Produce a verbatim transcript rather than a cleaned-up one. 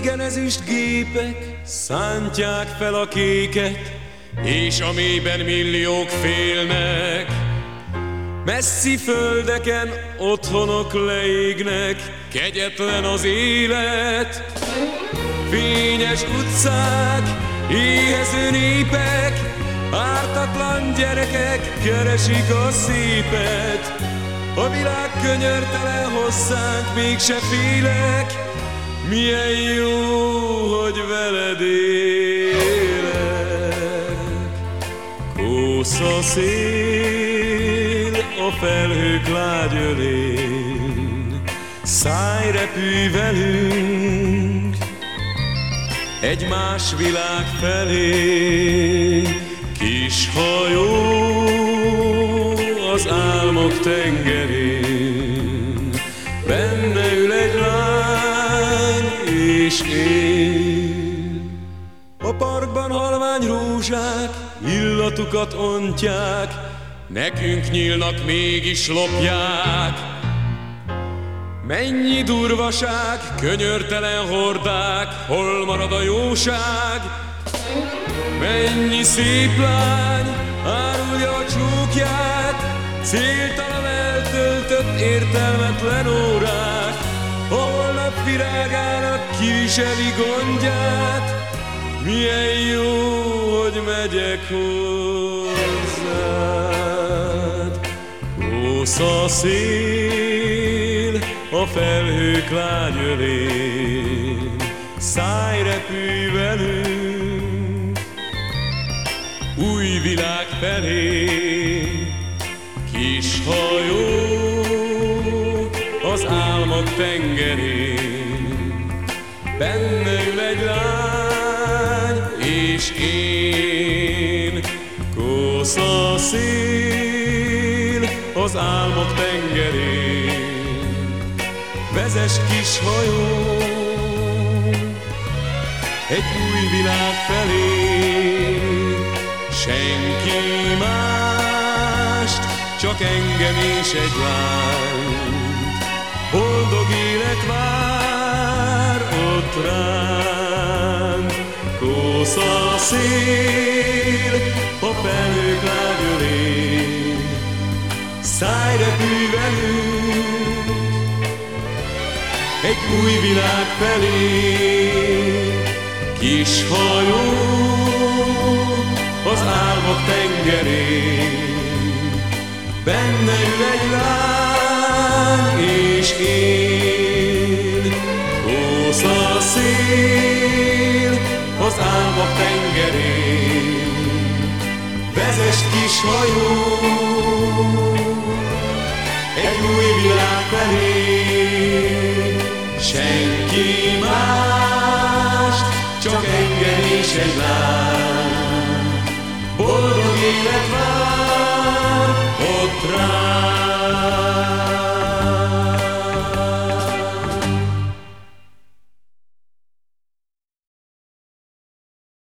régen ezüst gépek szántják fel a kéket, és a mélyben milliók félnek. Messzi földeken otthonok leégnek, kegyetlen az élet. Fényes utcák, éhező népek, ártatlan gyerekek keresik a szépet. A világ könyörtelen hozzánk, mégse félek, milyen jó, hogy veled élek. Kósza szél a felhők lágy ölén, szállj, repülj velünk egy más világ felé. Kis hajó az álmok tengerén, benne ül egy lány és én. A parkban halvány rózsák illatukat ontják, nekünk nyílnak, mégis lopják. Mennyi durvaság, könyörtelen hordák, hol marad a jóság? Mennyi szép lány árulja a csókját, céltalan eltöltött értelmetlen órák. A holnap virágának kiviseli gondját, milyen jó, hogy megyek hozzád. Kósza szél a felhők lágy ölén, szállj, repülj velünk új világ felé. Kis hajó az álmok tengerén, benne ül egy lány és én. Kósza szél az álmok tengerén, vezess kis hajó egy új világ felé. Senki mást, csak engem és egy lányt, boldog élet vár ott ránk. Kósza szél a felhők lágy ölén, szállj, repülj velünk egy új világ felé. Kis hajó az álmok tengerén, benne ül egy lány és én. Kósza szél az álmok tengerén, vezess kis hajó egy új világ felé. Senki mást, csak engem és egy lány, boldog élet vár ott rá.